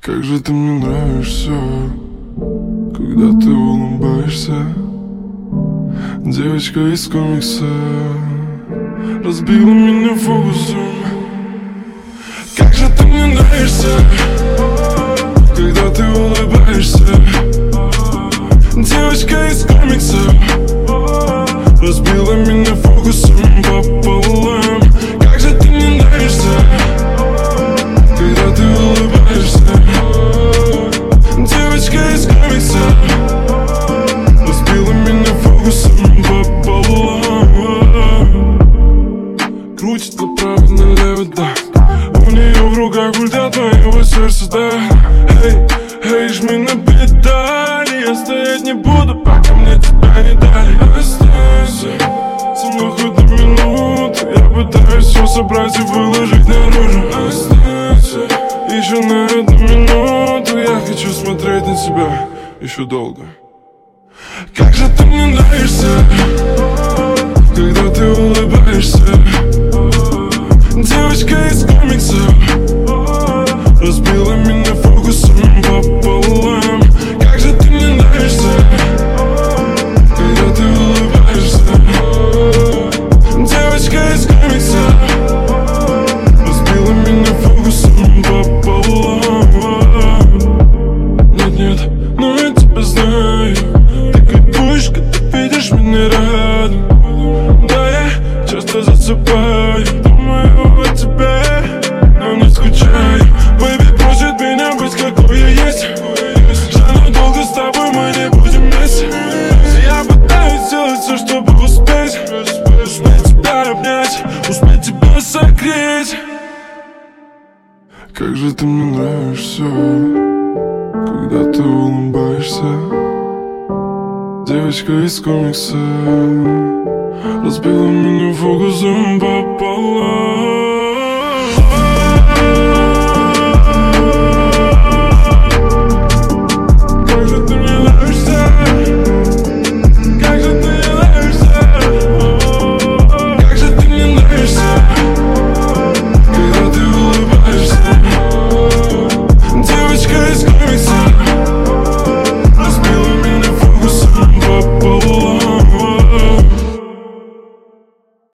Как же ты мне нравишься, когда ты улыбаешься. Девочка из комикса разбила меня фокусом. Как же ты мне нравишься, когда ты улыбаешься. Девочка из комикса разбила меня фокусом пополам. Как же ты мне нравишься, когда ты улыбаешься. Девочка из комикса разбила меня фокусом пополам. Крутит направо налево, да. У нее в руках пульт от моего сердца, да. Эй, эй, жми на педали. Я стоять не буду, пока мне тебя не дали. Останься со мной хоть на минуту. Я пытаюсь все собрать и выложить наружу. Останься еще на одну минуту. Я хочу смотреть на тебя еще долго. Как же ты мне нравишься, когда ты улыбаешься. Девочка из комикса разбила меня фокусом пополам. Как же ты мне нравишься, когда ты улыбаешься. Девочка из комикса разбила меня фокусом пополам. Нет, но я тебя знаю. Ты кайфуешь, когда видишь меня рядом. Да, я часто засыпаю, думаю о тебе, но не скучаю. Бэйби просит меня быть какой я есть. Жаль, долго с тобой мы не будем вместе. Я пытаюсь сделать все, чтобы успеть. Успеть тебя обнять, успеть тебя согреть. Как же ты мне нравишься, когда ты улыбаешься. Девочка из комикса разбила меня фокусом пополам.